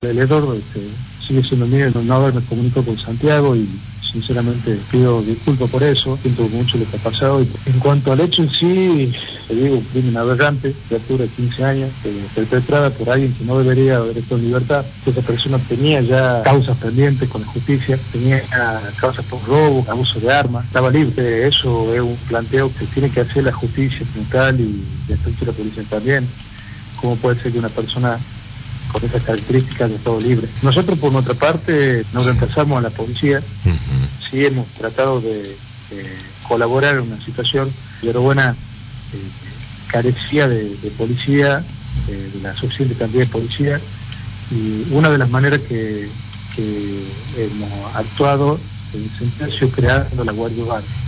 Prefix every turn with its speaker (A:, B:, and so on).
A: El error sigue siendo mío, no haberme comunicado con Santiago y sinceramente pido disculpas por eso, siento mucho lo que ha pasado. Y en cuanto al hecho en sí, te digo, un crimen aberrante, criatura de 15 años, perpetrada por alguien que no debería haber estado en libertad. Esa persona tenía ya causas pendientes con la justicia, tenía causas por robo, abuso de armas, estaba libre. Eso es un planteo que tiene que hacer la justicia como tal y la estructura policial también. ¿Cómo puede ser que una persona con esas características de todo libre? Nosotros por nuestra parte no reemplazamos a la policía, sí hemos tratado de colaborar en una situación, pero buena carecía de policía, de la suficiente cantidad de policía, y una de las maneras que hemos actuado en ese sentido ha sido creando la Guardia Urbana.